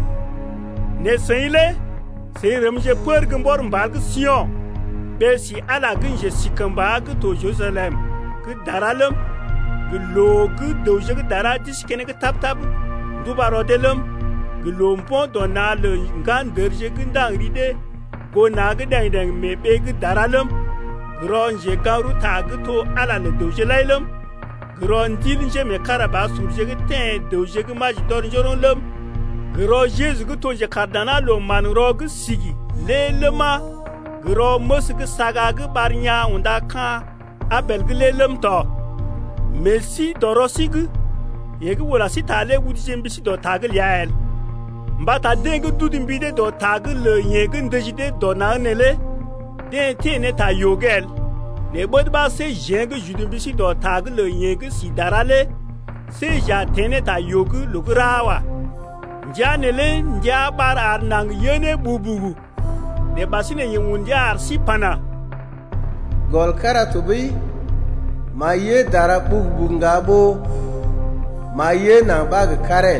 ne seile se remje perg mbor mbalg sion be si ala ginje sikamba gu to Jerusalem gu daralem gu logu doje gu dara diskene gu tap du barodelem gu lompo donal ngan derje gu ndang ride go nag dang me be gu daralem Gronje garu tag to ala le doje lailum Gron dilje me karaba surje te doje maj dor joron lum Gro jesu to je kardana lo man rog sigi lelema Gro mosg saga g barnya unda ka abel glelum to Messi dorosig yegi wala sitale wudje mbisi do tagel yael mbata deng dudin bide do tagel le yegi ndejide do na nele den tene ta yogel ne bod ba se jeng judum bisi do tag le yeng si darale se ja tene ta yogu lugrawa janele nja bar ar nang yene bubugu ne basine yunja ar si pana gol karatu bi maye dara bugbungabo maye na bag karel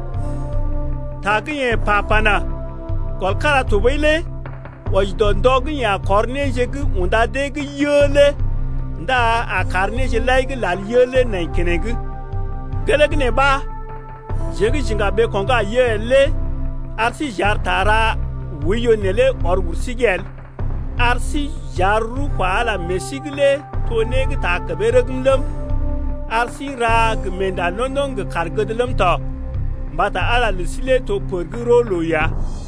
tagiye papana gol karatu bi le wajdon dogin ya korneje gu unda deg yele nda a karneje laig lal yele na kenegu gelegne ba jegi jinga be konga yele arsi jar tara wiyo nele orgursigel arsi jarru kwala mesigle to neg ta kaberegumlum arsi rag menda nonong kargedlum to bata ala lisile to porguro loya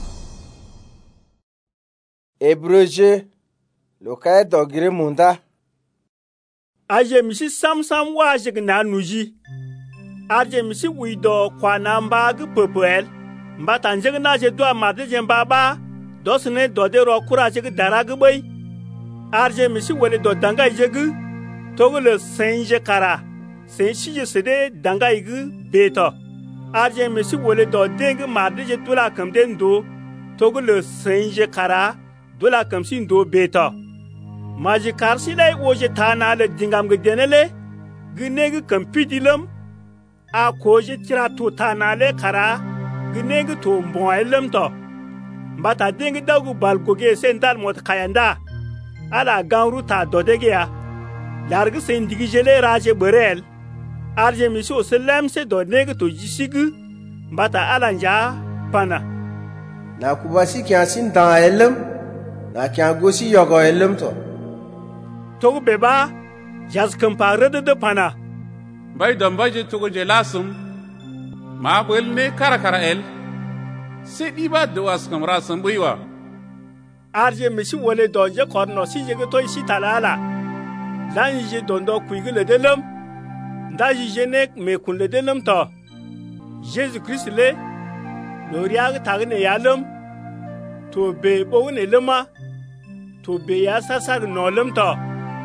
Ebreje lokay dogire munda aje misi samsam wajig na nuji aje misi wido kwa namba gu popel mbata njeg na je do amade je baba dosne do de ro kura je dara gu bay aje misi wele do danga je gu togole senje kara senji je sede danga gu beto aje misi wele do deng made je dula kam den do togole senje kara dola kamsin do beta maji karsi dai oje tana le dingam ge denele gnege kampidilam a koje tira to tana le kara gnege to mboelam to mbata dingi dagu balgoge sendal mot kayanda ala ganru ta dodege ya largi sen digijele raje berel arje miso selam se do nege to jisigu mbata alanja pana na kubasi kyasin dan elam na kya gosi yogo elum to beba jas kampare de pana bay dom baje to je lasum ma bel ne kara el se diba do as kamra sambuiwa arje misi wole doje korno si je to isi talala dan je dondo kuigile delum ndaji jenek me kunle delum to Jésus Christ le loriag tagne yalum to be bone lema to be ya sasar no lum to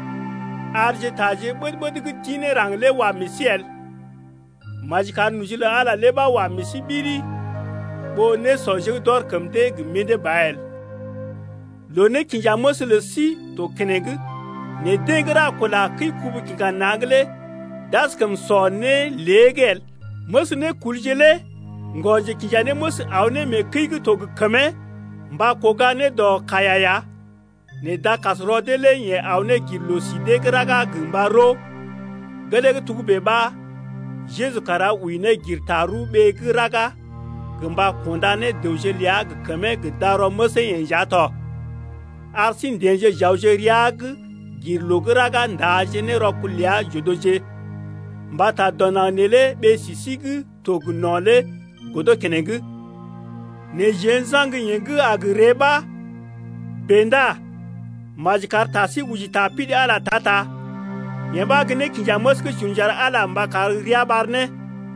arje taje bod gu tine rangle wa misiel majikar nujila ala leba wa misibiri bo ne soje dor kamde gu mede bael lo ne kinja mosle si to kenegu ne degra kola kai kubu kinga nagle das kam sonne legel mosne kuljele ngoje kinjane mos awne me kai gu to gu kame mba kogane do kayaya ne da kasrode le ye awne gillo si degra ga gumbaro gele gu tugu beba Jesu kara uine girtaru be graga gumba kondane deuje liag kame gdaro mose yenjato arsin denje jauje riag girlo graga ndaje ne rokulia jodoje mbata donanele be sisig tognole godo kenegu ne jenzang yengu agreba benda majkar tasi wujita pidi ala tata yeba gene kinja moske chunjar ala mbakar ria barne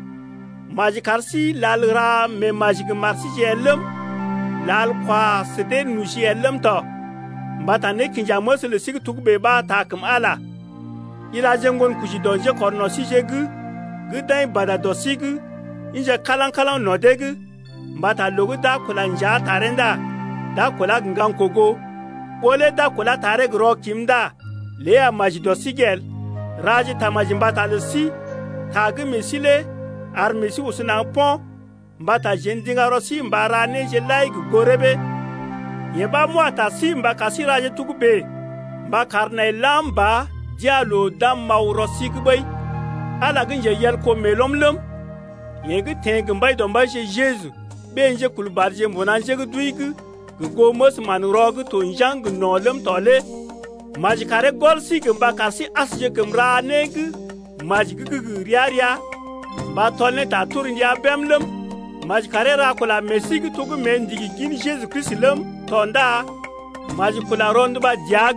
majikar si lalra me majik marsi jelum lal kwa sede nushi jelum to mbata ne kinja mos le sig tuk be ba takum ala ila jengon kuji donje korno si jegu gudai bada dosigu inja kalan nodegu mbata logu da kulanja tarenda da kula ngan kogo ole da kula tare gro kimda le majidosigel raji tamajimbata le si tagi misile armisi usuna pon mbata jendinga rosi mbara ne je like gorebe yeba mwata si mbaka si raji tugube mbakarna lamba dialo dam maurosi gbe ala ginje yel ko melomlom yegi teng mbay do mbay Jesu benje kulbarje monanje gduigu go mos man rog to njang nolem tole majikare golsi gamba kasi asje gumra neg majigi riaria ba tolne ta turinja bemlem majikare ra kula mesigi tugu mendigi gin Jesu Kristlem tonda majikula rondu ba diag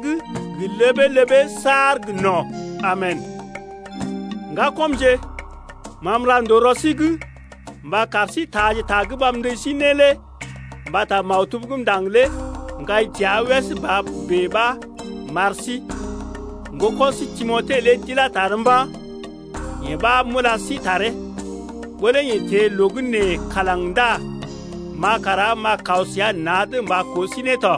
lebe sar gno amen nga komje mamrando rosigu ba kasi taji tagi bamde sinele bata mautubgum dangle ngai tiawes ba beba marsi ngoko si Timote le tila taramba yeba mula si tare bole yete logne kalangda makara ma kausia nad ma kosineto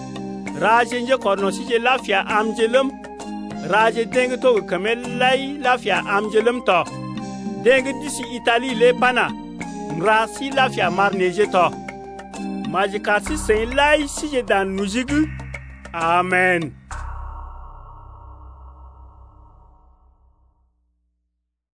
rajenje korno si je lafia amjelum raje deng to kamelai lafia amjelum to deng disi Italie le pana ngrasi lafia marneje to majikasi sen lai si je dan nujigu amen.